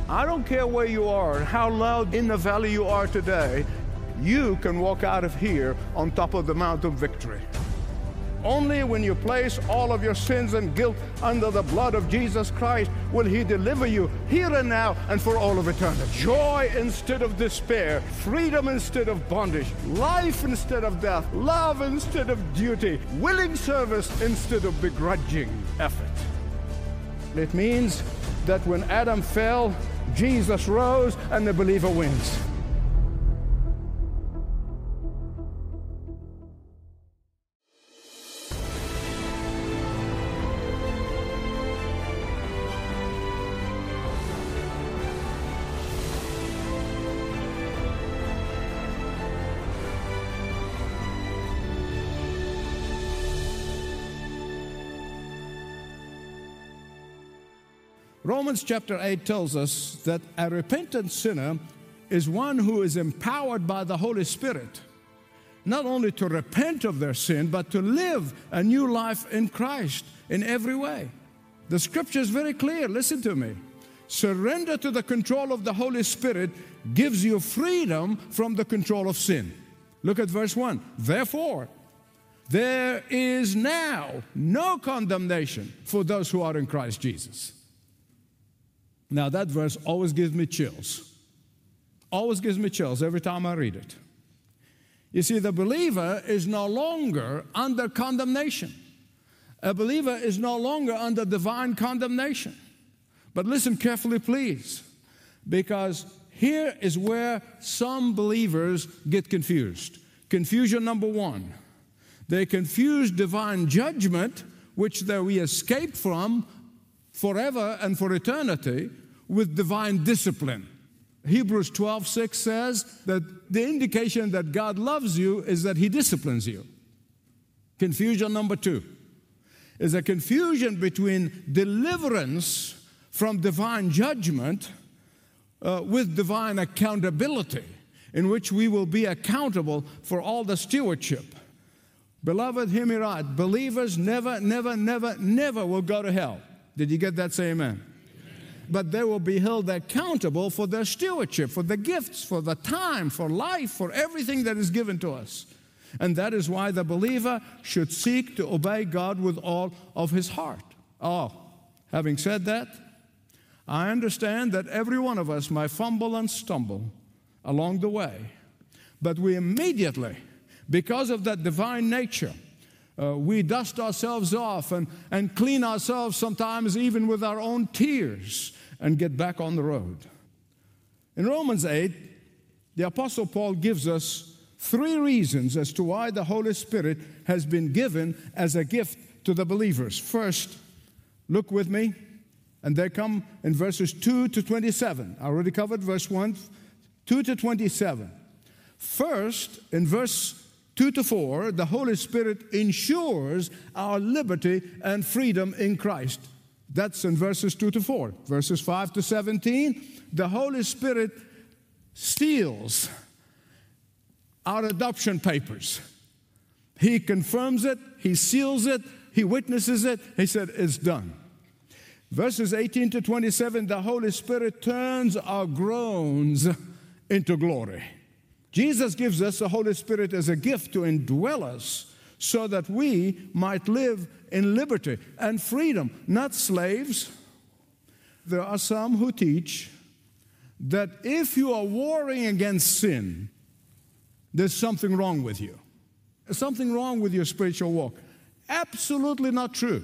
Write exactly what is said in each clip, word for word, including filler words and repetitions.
I don't care where you are and how loud in the valley you are today, you can walk out of here on top of the Mount of Victory. Only when you place all of your sins and guilt under the blood of Jesus Christ will He deliver you here and now and for all of eternity. Joy instead of despair, freedom instead of bondage, life instead of death, love instead of duty, willing service instead of begrudging effort. It means that when Adam fell, Jesus rose and the believer wins. Romans chapter eight tells us that a repentant sinner is one who is empowered by the Holy Spirit, not only to repent of their sin, but to live a new life in Christ in every way. The scripture is very clear. Listen to me. Surrender to the control of the Holy Spirit gives you freedom from the control of sin. Look at verse one. Therefore, there is now no condemnation for those who are in Christ Jesus. Now, that verse always gives me chills. Always gives me chills every time I read it. You see, the believer is no longer under condemnation. A believer is no longer under divine condemnation. But listen carefully, please, because here is where some believers get confused. Confusion number one. They confuse divine judgment, which that we escape from forever and for eternity, with divine discipline. Hebrews twelve six says that the indication that God loves you is that He disciplines you. Confusion number two is a confusion between deliverance from divine judgment uh, with divine accountability, in which we will be accountable for all the stewardship. Beloved, hear me right. Believers never, never, never, never will go to hell. Did you get that? Say amen. Amen. But they will be held accountable for their stewardship, for the gifts, for the time, for life, for everything that is given to us. And that is why the believer should seek to obey God with all of his heart. Oh, having said that, I understand that every one of us might fumble and stumble along the way. But we immediately, because of that divine nature, Uh, we dust ourselves off and, and clean ourselves sometimes even with our own tears and get back on the road. In Romans eight, the Apostle Paul gives us three reasons as to why the Holy Spirit has been given as a gift to the believers. First, look with me, and they come in verses two to twenty-seven. I already covered verse one, two to twenty-seven. First, in verse two to four, the Holy Spirit ensures our liberty and freedom in Christ. That's in verses two to four. Verses five to seventeen, the Holy Spirit seals our adoption papers. He confirms it, He seals it, He witnesses it. He said, it's done. Verses eighteen to twenty-seven, the Holy Spirit turns our groans into glory. Jesus gives us the Holy Spirit as a gift to indwell us so that we might live in liberty and freedom, not slaves. There are some who teach that if you are warring against sin, there's something wrong with you. There's something wrong with your spiritual walk. Absolutely not true.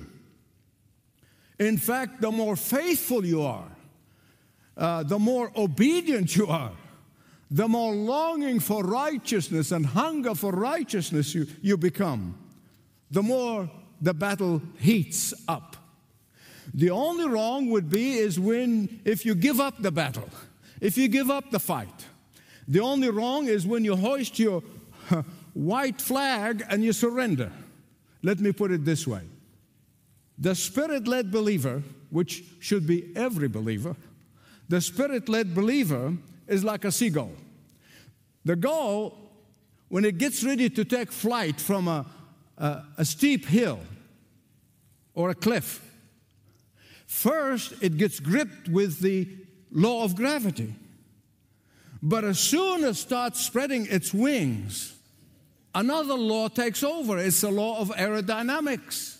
In fact, the more faithful you are, uh, the more obedient you are, the more longing for righteousness and hunger for righteousness you, you become, the more the battle heats up. The only wrong would be is when, if you give up the battle, if you give up the fight. The only wrong is when you hoist your uh, white flag and you surrender. Let me put it this way. The Spirit-led believer, which should be every believer, the Spirit-led believer is like a seagull. The gull, when it gets ready to take flight from a, a, a steep hill or a cliff, first it gets gripped with the law of gravity. But as soon as it starts spreading its wings, another law takes over. It's the law of aerodynamics,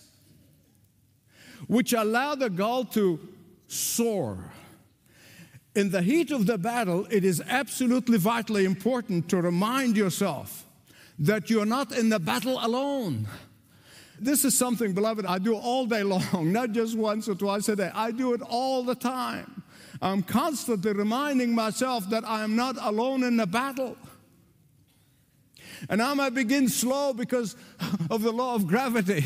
which allow the gull to soar. In the heat of the battle, it is absolutely vitally important to remind yourself that you're not in the battle alone. This is something, beloved, I do all day long, not just once or twice a day. I do it all the time. I'm constantly reminding myself that I am not alone in the battle. And I might begin slow because of the law of gravity.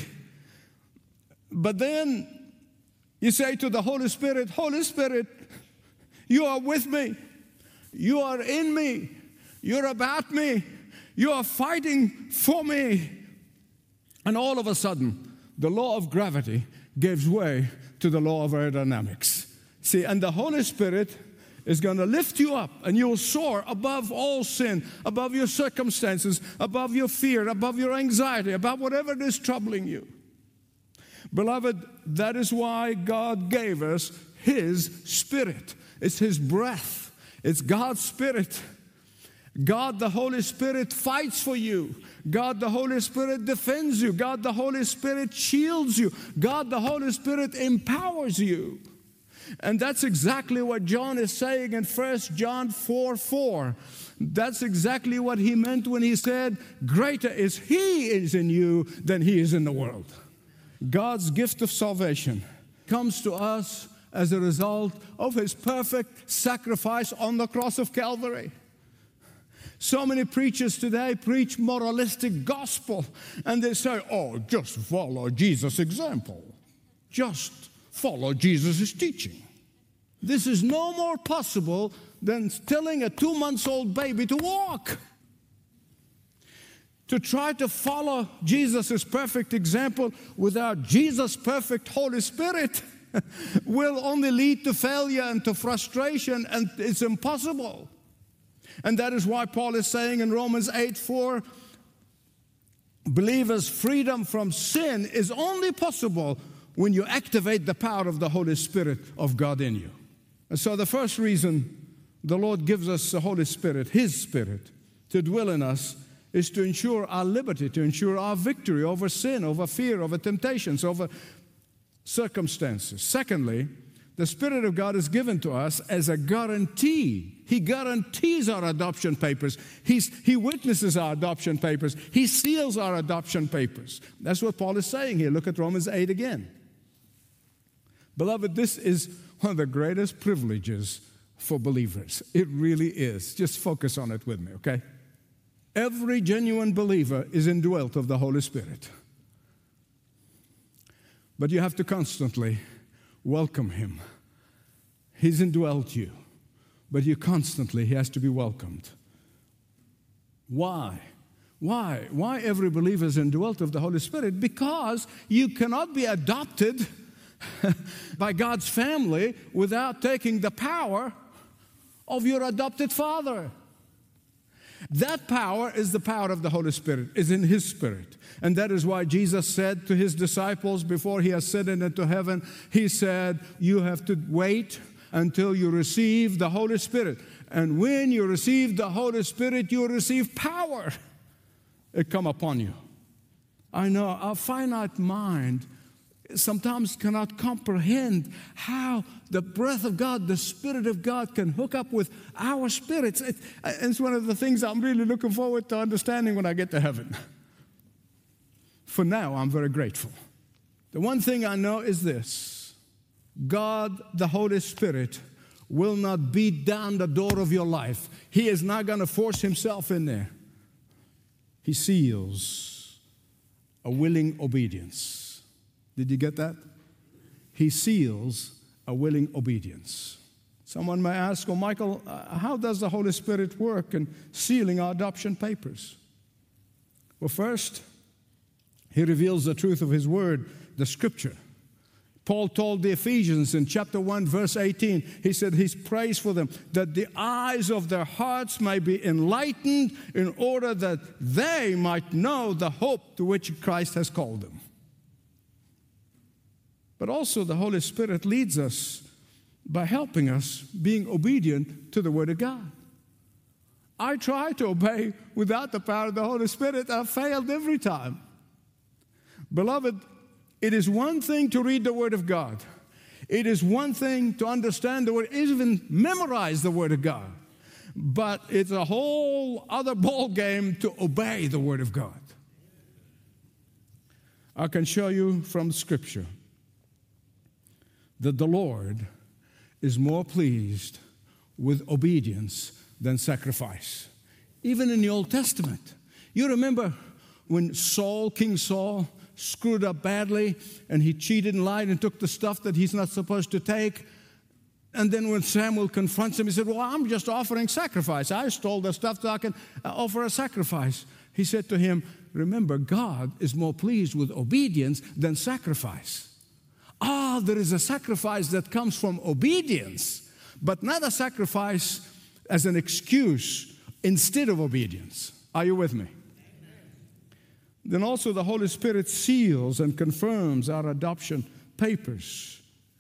But then you say to the Holy Spirit, Holy Spirit, you are with me. You are in me. You're about me. You are fighting for me. And all of a sudden, the law of gravity gives way to the law of aerodynamics. See, and the Holy Spirit is going to lift you up, and you will soar above all sin, above your circumstances, above your fear, above your anxiety, above whatever it is troubling you. Beloved, that is why God gave us His Spirit. It's His breath. It's God's Spirit. God, the Holy Spirit, fights for you. God, the Holy Spirit, defends you. God, the Holy Spirit, shields you. God, the Holy Spirit, empowers you. And that's exactly what John is saying in First John four four. That's exactly what he meant when he said, greater is He is in you than he is in the world. God's gift of salvation comes to us as a result of His perfect sacrifice on the cross of Calvary. So many preachers today preach moralistic gospel, and they say, oh, just follow Jesus' example. Just follow Jesus' teaching. This is no more possible than telling a two-month-old baby to walk. To try to follow Jesus' perfect example without Jesus' perfect Holy Spirit will only lead to failure and to frustration, and it's impossible. And that is why Paul is saying in Romans eight four, believers' freedom from sin is only possible when you activate the power of the Holy Spirit of God in you. And so the first reason the Lord gives us the Holy Spirit, His Spirit, to dwell in us is to ensure our liberty, to ensure our victory over sin, over fear, over temptations, over circumstances. Secondly, the Spirit of God is given to us as a guarantee. He guarantees our adoption papers. He's, he witnesses our adoption papers. He seals our adoption papers. That's what Paul is saying here. Look at Romans eight again. Beloved, this is one of the greatest privileges for believers. It really is. Just focus on it with me, okay? Every genuine believer is indwelt of the Holy Spirit. But you have to constantly welcome Him. He's indwelt you, but you constantly, He has to be welcomed. Why? Why? Why every believer is indwelt of the Holy Spirit? Because you cannot be adopted by God's family without taking the power of your adopted father. That power is the power of the Holy Spirit, is in His Spirit. And that is why Jesus said to His disciples before He ascended into heaven, He said, you have to wait until you receive the Holy Spirit. And when you receive the Holy Spirit, you receive power. It come upon you. I know our finite mind sometimes cannot comprehend how the breath of God, the Spirit of God can hook up with our spirits. It, it's one of the things I'm really looking forward to understanding when I get to heaven. For now, I'm very grateful. The one thing I know is this: God, the Holy Spirit, will not beat down the door of your life. He is not going to force Himself in there. He seals a willing obedience. Did you get that? He seals a willing obedience. Someone may ask, well, Michael, uh, how does the Holy Spirit work in sealing our adoption papers? Well, first, He reveals the truth of His Word, the Scripture. Paul told the Ephesians in chapter one, verse eighteen, he said He prays for them that the eyes of their hearts may be enlightened in order that they might know the hope to which Christ has called them. But also the Holy Spirit leads us by helping us being obedient to the Word of God. I try to obey without the power of the Holy Spirit. I've failed every time. Beloved, it is one thing to read the Word of God. It is one thing to understand the Word, even memorize the Word of God. But it's a whole other ball game to obey the Word of God. I can show you from Scripture that the Lord is more pleased with obedience than sacrifice. Even in the Old Testament. You remember when Saul, King Saul, screwed up badly and he cheated and lied and took the stuff that he's not supposed to take. And then when Samuel confronts him, he said, well, I'm just offering sacrifice. I stole the stuff so I can offer a sacrifice. He said to him, remember, God is more pleased with obedience than sacrifice. Ah, there is a sacrifice that comes from obedience, but not a sacrifice as an excuse instead of obedience. Are you with me? Amen. Then also the Holy Spirit seals and confirms our adoption papers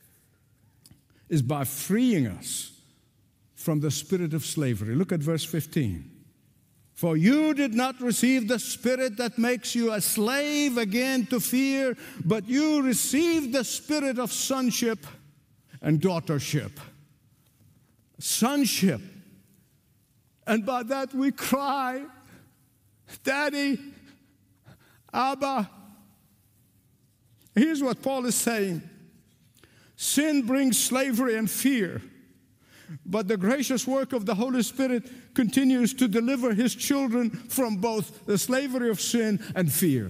is by freeing us from the spirit of slavery. Look at verse fifteen. For you did not receive the spirit that makes you a slave again to fear, but you received the spirit of sonship and daughtership. Sonship. And by that we cry, Daddy, Abba. Here's what Paul is saying. Sin brings slavery and fear, but the gracious work of the Holy Spirit continues to deliver His children from both the slavery of sin and fear.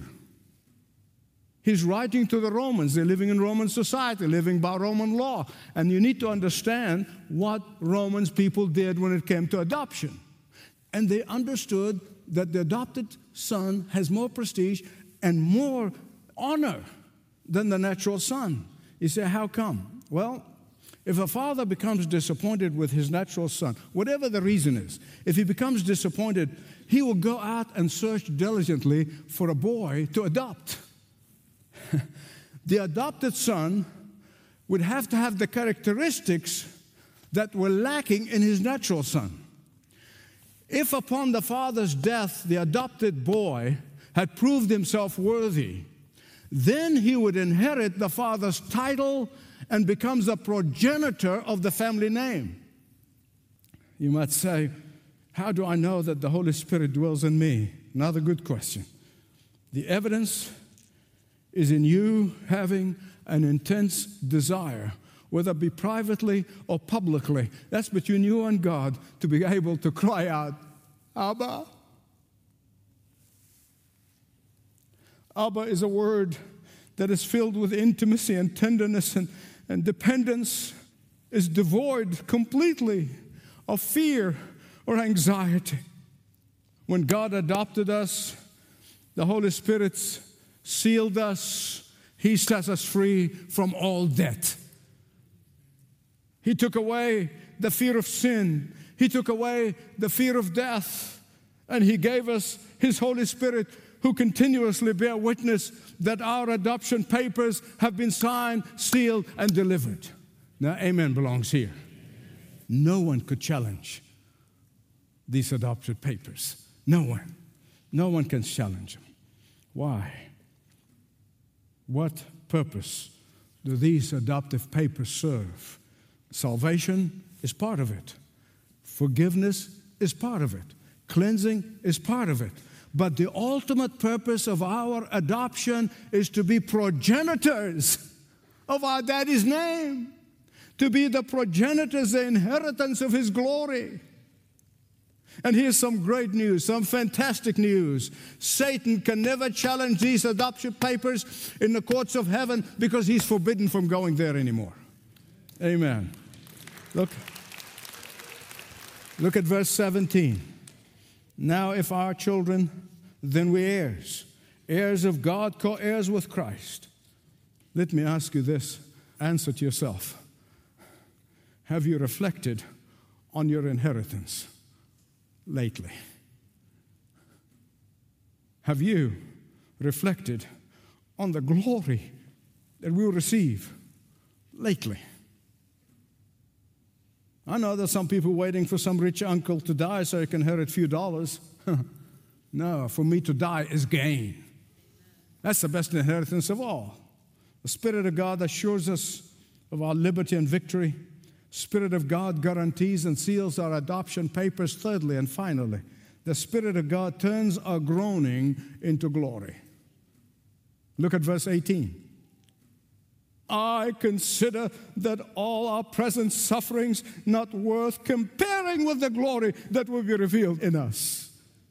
He's writing to the Romans. They're living in Roman society, living by Roman law. And you need to understand what Romans people did when it came to adoption. And they understood that the adopted son has more prestige and more honor than the natural son. You say, how come? Well, if a father becomes disappointed with his natural son, whatever the reason is, if he becomes disappointed, he will go out and search diligently for a boy to adopt. The adopted son would have to have the characteristics that were lacking in his natural son. If upon the father's death the adopted boy had proved himself worthy, then he would inherit the father's title and becomes a progenitor of the family name. You might say, how do I know that the Holy Spirit dwells in me? Another good question. The evidence is in you having an intense desire, whether it be privately or publicly. That's between you and God, to be able to cry out, Abba. Abba is a word that is filled with intimacy and tenderness and, and dependence, is devoid completely of fear or anxiety. When God adopted us, the Holy Spirit sealed us. He set us free from all debt. He took away the fear of sin. He took away the fear of death. And He gave us His Holy Spirit, who continuously bear witness that our adoption papers have been signed, sealed, and delivered. Now, amen belongs here. No one could challenge these adoption papers. No one. No one can challenge them. Why? What purpose do these adoptive papers serve? Salvation is part of it. Forgiveness is part of it. Cleansing is part of it. But the ultimate purpose of our adoption is to be progenitors of our daddy's name, to be the progenitors, the inheritance of His glory. And here's some great news, some fantastic news. Satan can never challenge these adoption papers in the courts of heaven because he's forbidden from going there anymore. Amen. Look, look at verse seventeen. Now, if our children, then we heirs, heirs of God, co-heirs with Christ. Let me ask you this. Answer to yourself. Have you reflected on your inheritance lately? Have you reflected on the glory that we will receive lately? I know there's some people waiting for some rich uncle to die so he can inherit a few dollars. No, for me to die is gain. That's the best inheritance of all. The Spirit of God assures us of our liberty and victory. Spirit of God guarantees and seals our adoption papers. Thirdly and finally, the Spirit of God turns our groaning into glory. Look at verse eighteen. I consider that all our present sufferings not worth comparing with the glory that will be revealed in us.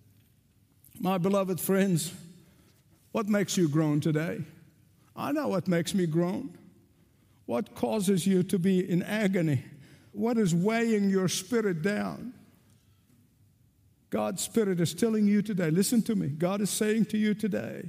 My beloved friends, what makes you groan today? I know what makes me groan. What causes you to be in agony? What is weighing your spirit down? God's Spirit is telling you today, listen to me, God is saying to you today,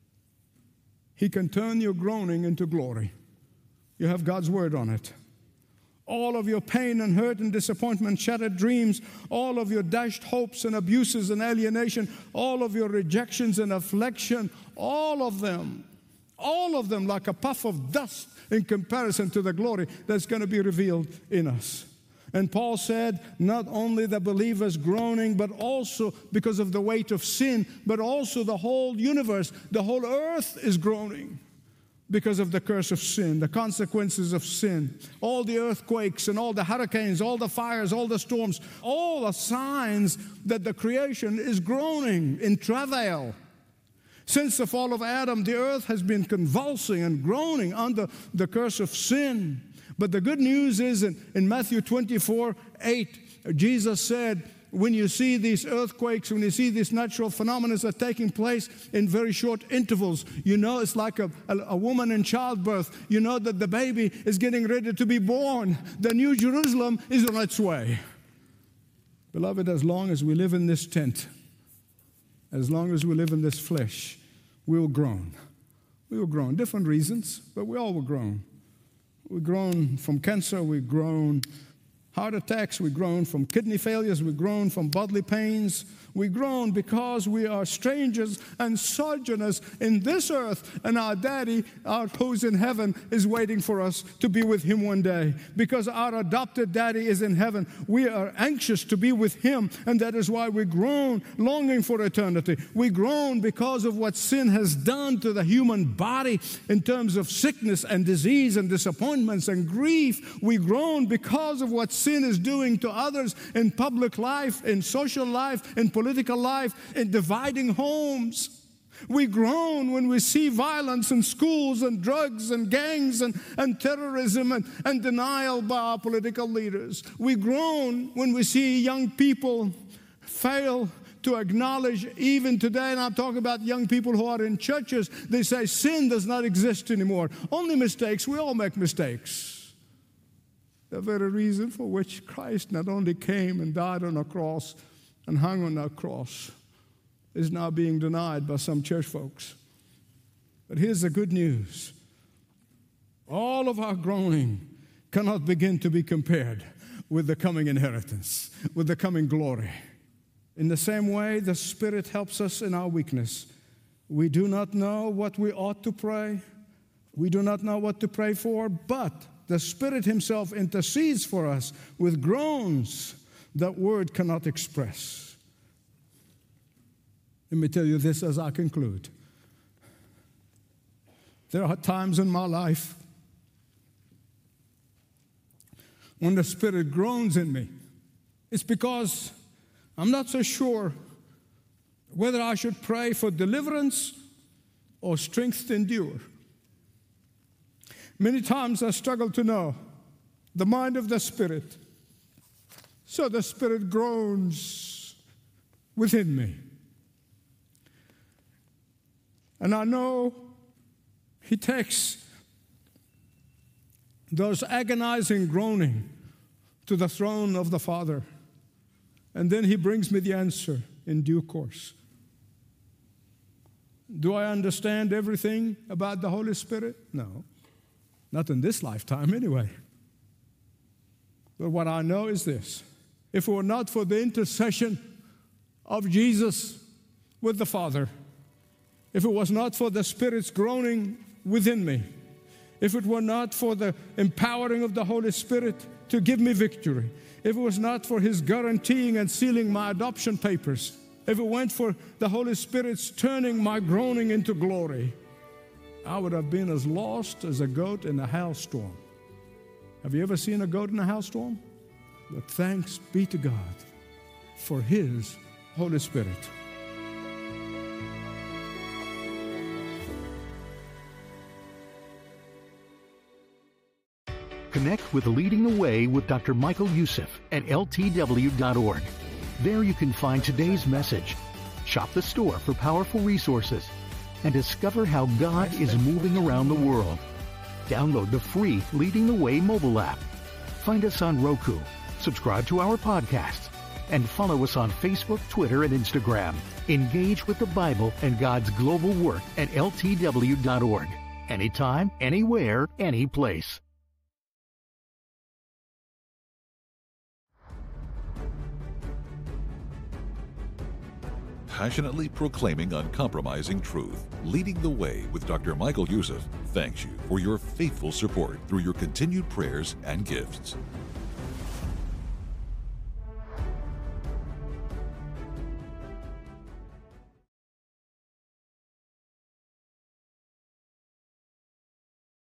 He can turn your groaning into glory. You have God's word on it. All of your pain and hurt and disappointment, shattered dreams, all of your dashed hopes and abuses and alienation, all of your rejections and affliction, all of them, all of them like a puff of dust in comparison to the glory that's going to be revealed in us. And Paul said, not only the believers groaning, but also because of the weight of sin, but also the whole universe, the whole earth is groaning because of the curse of sin, the consequences of sin, all the earthquakes and all the hurricanes, all the fires, all the storms, all the signs that the creation is groaning in travail. Since the fall of Adam, the earth has been convulsing and groaning under the curse of sin. But the good news is in, in Matthew twenty-four eight, Jesus said, when you see these earthquakes, when you see these natural phenomena that are taking place in very short intervals, you know it's like a, a, a woman in childbirth. You know that the baby is getting ready to be born. The New Jerusalem is on its way. Beloved, as long as we live in this tent, as long as we live in this flesh, we will groan. We will groan. Different reasons, but we all will groan. We groan from cancer, we groan heart attacks, we groan from kidney failures, we groan from bodily pains. We groan because we are strangers and sojourners in this earth, and our daddy, our who's in heaven, is waiting for us to be with him one day. Because our adopted daddy is in heaven, we are anxious to be with him, and that is why we groan, longing for eternity. We groan because of what sin has done to the human body in terms of sickness and disease and disappointments and grief. We groan because of what sin is doing to others in public life, in social life, in political life, in dividing homes. We groan when we see violence in schools and drugs and gangs and, and terrorism and, and denial by our political leaders. We groan when we see young people fail to acknowledge, even today, and I'm talking about young people who are in churches, they say sin does not exist anymore. Only mistakes. We all make mistakes. The very reason for which Christ not only came and died on a cross and hung on a cross is now being denied by some church folks. But here's the good news. All of our groaning cannot begin to be compared with the coming inheritance, with the coming glory. In the same way, the Spirit helps us in our weakness. We do not know what we ought to pray. We do not know what to pray for, but the Spirit Himself intercedes for us with groans that word cannot express. Let me tell you this as I conclude. There are times in my life when the Spirit groans in me. It's because I'm not so sure whether I should pray for deliverance or strength to endure. Many times I struggle to know the mind of the Spirit. So the Spirit groans within me. And I know He takes those agonizing groaning to the throne of the Father. And then He brings me the answer in due course. Do I understand everything about the Holy Spirit? No. Not in this lifetime, anyway. But what I know is this. If it were not for the intercession of Jesus with the Father, if it was not for the Spirit's groaning within me, if it were not for the empowering of the Holy Spirit, to give me victory, if it was not for His guaranteeing and sealing my adoption papers, if it weren't for the Holy Spirit's turning my groaning into glory, I would have been as lost as a goat in a hailstorm. Have you ever seen a goat in a hailstorm? But thanks be to God for His Holy Spirit. Connect with Leading the Way with Doctor Michael Youssef at L T W dot org. There you can find today's message, shop the store for powerful resources, and discover how God is moving around the world. Download the free Leading the Way mobile app. Find us on Roku, subscribe to our podcasts, and follow us on Facebook, Twitter, and Instagram. Engage with the Bible and God's global work at L T W dot org. Anytime, anywhere, any place. Passionately proclaiming uncompromising truth, Leading the Way with Doctor Michael Youssef thanks you for your faithful support through your continued prayers and gifts.